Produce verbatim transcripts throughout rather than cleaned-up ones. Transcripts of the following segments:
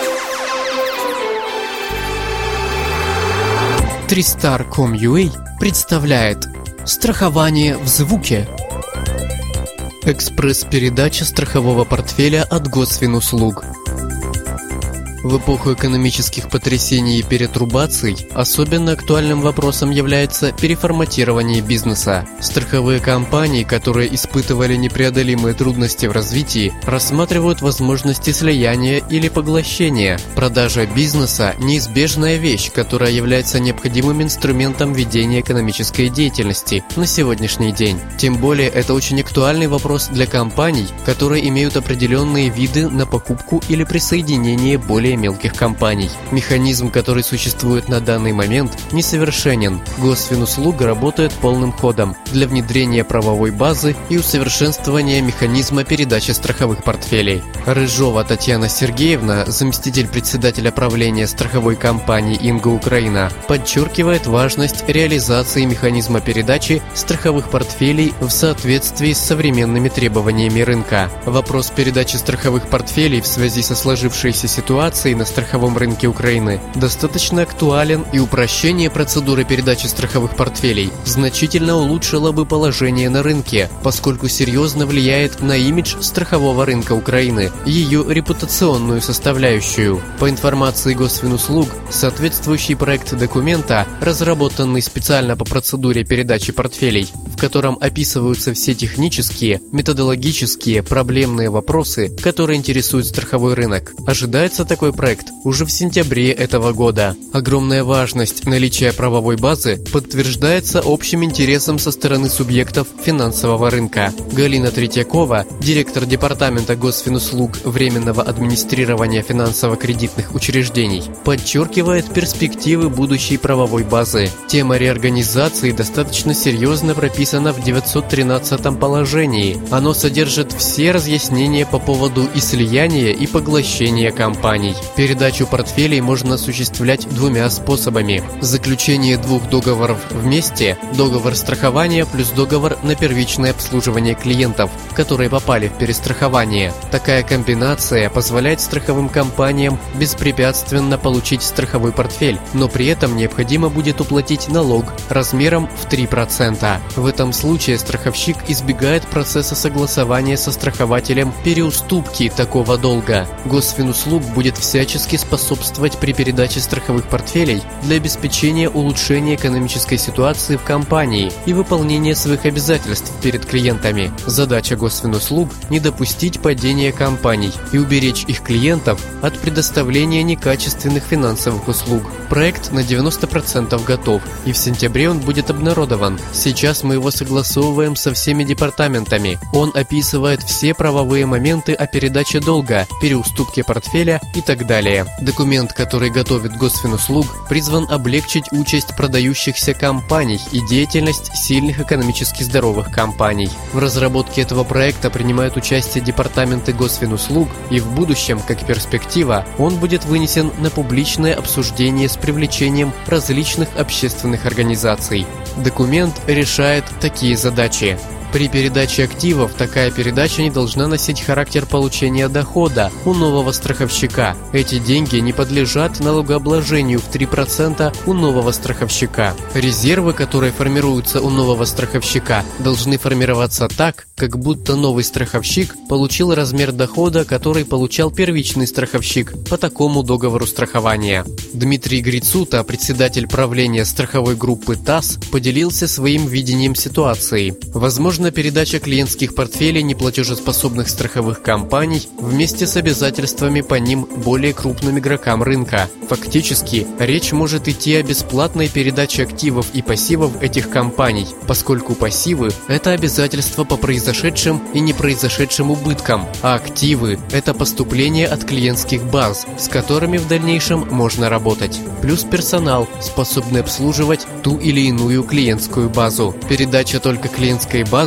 Тристар точка ком точка ю а представляет страхование в звуке. Экспресс-передача страхового портфеля от Госфинуслуг. В эпоху экономических потрясений и перетрубаций особенно актуальным вопросом является переформатирование бизнеса. Страховые компании, которые испытывали непреодолимые трудности в развитии, рассматривают возможности слияния или поглощения. Продажа бизнеса – неизбежная вещь, которая является необходимым инструментом ведения экономической деятельности на сегодняшний день. Тем более, это очень актуальный вопрос для компаний, которые имеют определенные виды на покупку или присоединение более мелких компаний. Механизм, который существует на данный момент, несовершенен. Госфинуслуга работает полным ходом для внедрения правовой базы и усовершенствования механизма передачи страховых портфелей. Рыжова Татьяна Сергеевна, заместитель председателя правления страховой компании «Инга Украина», подчеркивает важность реализации механизма передачи страховых портфелей в соответствии с современными требованиями рынка. Вопрос передачи страховых портфелей в связи со сложившейся ситуацией на страховом рынке Украины достаточно актуален, и упрощение процедуры передачи страховых портфелей значительно улучшило бы положение на рынке, поскольку серьезно влияет на имидж страхового рынка Украины и ее репутационную составляющую. По информации Госфинуслуг, соответствующий проект документа, разработанный специально по процедуре передачи портфелей, в котором описываются все технические, методологические, проблемные вопросы, которые интересуют страховой рынок. Ожидается такой проект уже в сентябре этого года. Огромная важность наличия правовой базы подтверждается общим интересом со стороны субъектов финансового рынка. Галина Третьякова, директор департамента Госфинуслуг Временного администрирования финансово-кредитных учреждений, подчеркивает перспективы будущей правовой базы. Тема реорганизации достаточно серьезно прописана в девятьсот тринадцатом положении. Оно содержит все разъяснения по поводу и слияния, и поглощения компаний. Передачу портфелей можно осуществлять двумя способами. Заключение двух договоров вместе, договор страхования плюс договор на первичное обслуживание клиентов, которые попали в перестрахование. Такая комбинация позволяет страховым компаниям беспрепятственно получить страховой портфель, но при этом необходимо будет уплатить налог размером в три процента. В этом случае страховщик избегает процесса согласования со страхователем переуступки такого долга. Госфинуслуг будет всячески способствовать при передаче страховых портфелей для обеспечения улучшения экономической ситуации в компании и выполнения своих обязательств перед клиентами. Задача Госфинуслуг – не допустить падения компаний и уберечь их клиентов от предоставления некачественных финансовых услуг. Проект на девяносто процентов готов, и в сентябре он будет обнародован. Сейчас мы его согласовываем со всеми департаментами. Он описывает все правовые моменты о передаче долга, переуступке портфеля и так далее. Документ, который готовит Госфинуслуг, призван облегчить участь продающихся компаний и деятельность сильных экономически здоровых компаний. В разработке этого проекта принимают участие департаменты Госфинуслуг, и в будущем, как перспектива, он будет вынесен на публичное обсуждение с привлечением различных общественных организаций. Документ решает такие задачи. При передаче активов такая передача не должна носить характер получения дохода у нового страховщика. Эти деньги не подлежат налогообложению в три процента у нового страховщика. Резервы, которые формируются у нового страховщика, должны формироваться так, как будто новый страховщик получил размер дохода, который получал первичный страховщик по такому договору страхования. Дмитрий Грицута, председатель правления страховой группы ТАСС, поделился своим видением ситуации. Возможно, передача клиентских портфелей неплатежеспособных страховых компаний вместе с обязательствами по ним более крупным игрокам рынка. Фактически, речь может идти о бесплатной передаче активов и пассивов этих компаний, поскольку пассивы – это обязательства по произошедшим и непроизошедшим убыткам, а активы – это поступления от клиентских баз, с которыми в дальнейшем можно работать, плюс персонал, способный обслуживать ту или иную клиентскую базу. Передача только клиентской базы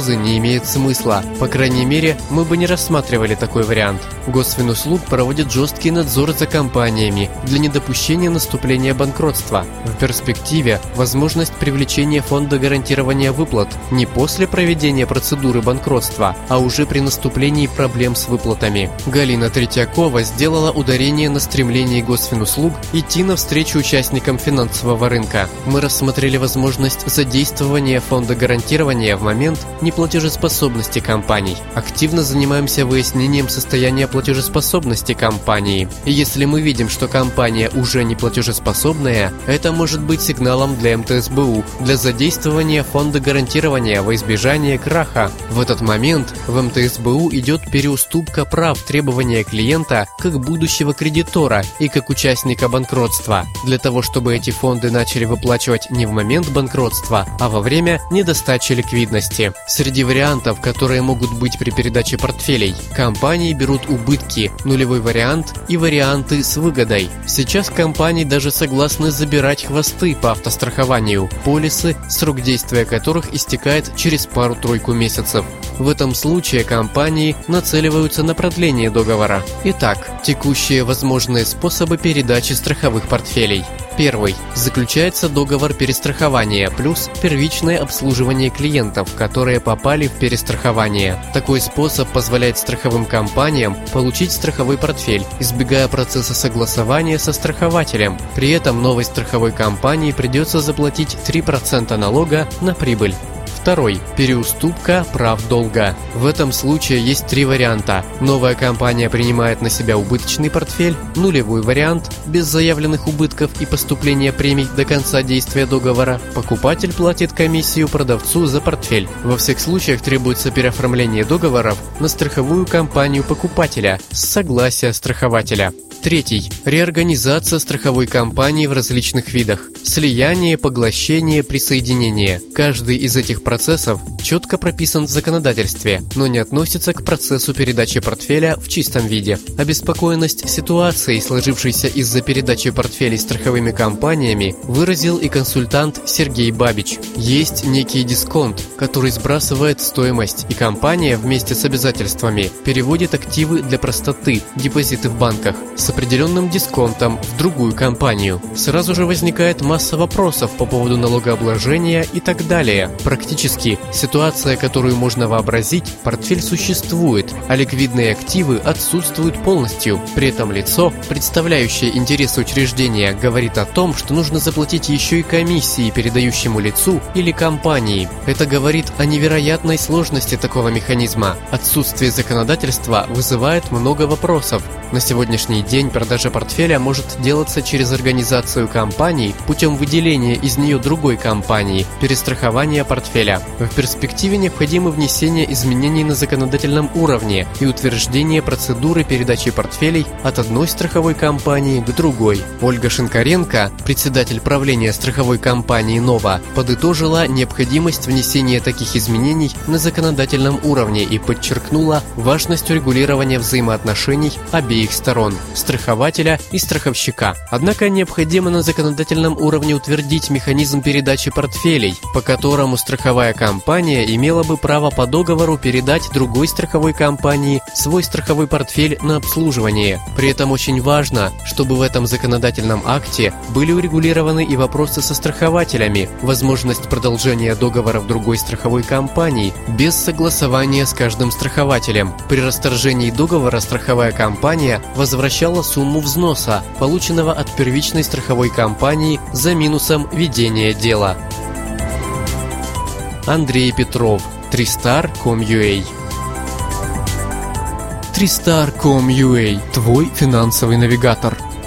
угрозы не имеет смысла. По крайней мере, мы бы не рассматривали такой вариант. Госфинуслуг проводит жесткий надзор за компаниями для недопущения наступления банкротства. В перспективе возможность привлечения фонда гарантирования выплат не после проведения процедуры банкротства, а уже при наступлении проблем с выплатами. Галина Третьякова сделала ударение на стремлении Госфинуслуг идти навстречу участникам финансового рынка. Мы рассмотрели возможность задействования фонда гарантирования в момент неплатежеспособности компаний. Активно занимаемся выяснением состояния платежеспособности компании. И если мы видим, что компания уже не платежеспособная, это может быть сигналом для эм тэ эс бэ у для задействования фонда гарантирования во избежание краха. В этот момент в эм тэ эс бэ у идет переуступка прав требования клиента как будущего кредитора и как участника банкротства, для того, чтобы эти фонды начали выплачивать не в момент банкротства, а во время недостачи ликвидности. Среди вариантов, которые могут быть при передаче портфелей, компании берут убытки, нулевой вариант и варианты с выгодой. Сейчас компании даже согласны забирать хвосты по автострахованию, полисы, срок действия которых истекает через пару-тройку месяцев. В этом случае компании нацеливаются на продление договора. Итак, текущие возможные способы передачи страховых портфелей. Первый. Заключается договор перестрахования плюс первичное обслуживание клиентов, которые попали в перестрахование. Такой способ позволяет страховым компаниям получить страховой портфель, избегая процесса согласования со страхователем. При этом новой страховой компании придется заплатить три процента налога на прибыль. Второй. Переуступка прав долга. В этом случае есть три варианта. Новая компания принимает на себя убыточный портфель, нулевой вариант, без заявленных убытков и поступления премий до конца действия договора. Покупатель платит комиссию продавцу за портфель. Во всех случаях требуется переоформление договоров на страховую компанию покупателя с согласия страхователя. Третий. Реорганизация страховой компании в различных видах. Слияние, поглощение, присоединение. Каждый из этих процессов четко прописан в законодательстве, но не относится к процессу передачи портфеля в чистом виде. Обеспокоенность ситуацией, сложившейся из-за передачи портфелей страховыми компаниями, выразил и консультант Сергей Бабич. Есть некий дисконт, который сбрасывает стоимость, и компания вместе с обязательствами переводит активы для простоты, депозиты в банках, с определенным дисконтом в другую компанию. Сразу же возникает масса вопросов по поводу налогообложения и так далее. Практически ситуация, которую можно вообразить, портфель существует, а ликвидные активы отсутствуют полностью. При этом лицо, представляющее интересы учреждения, говорит о том, что нужно заплатить еще и комиссии передающему лицу или компании. Это говорит о невероятной сложности такого механизма. Отсутствие законодательства вызывает много вопросов. На сегодняшний день продажа портфеля может делаться через организацию компаний путем выделения из нее другой компании, перестрахования портфеля. В перспективе необходимо внесение изменений на законодательном уровне и утверждение процедуры передачи портфелей от одной страховой компании к другой. Ольга Шинкаренко, председатель правления страховой компании «Нова», подытожила необходимость внесения таких изменений на законодательном уровне и подчеркнула важность урегулирования взаимоотношений обеих сторон – страхователя и страховщика. Однако необходимо на законодательном уровне утвердить механизм передачи портфелей, по которому страховая компания имела бы право по договору передать другой страховой компании свой страховой портфель на обслуживание. При этом очень важно, чтобы в этом законодательном акте были урегулированы и вопросы со страхователями, возможность продолжения договора в другой страховой компании без согласования с каждым страхователем. При расторжении договора страховая компания возвращала сумму взноса, полученного от первичной страховой компании за минусом ведения дела. Андрей Петров, Тристар точка ком точка ю а. Тристар точка ком точка ю а – твой финансовый навигатор.